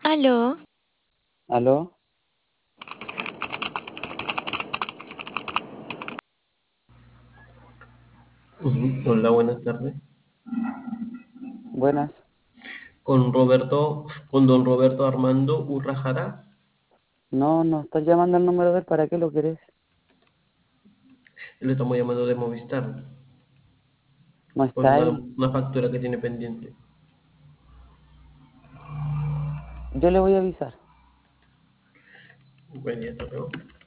Aló, ¿Aló? Hola, buenas tardes. Buenas. Con don Roberto Armando Urrajara. No, no estás llamando al número de él, ¿para qué lo querés? Le estamos llamando de Movistar No por está él. una factura que tiene pendiente. Yo le voy a avisar. Buen día, hasta luego.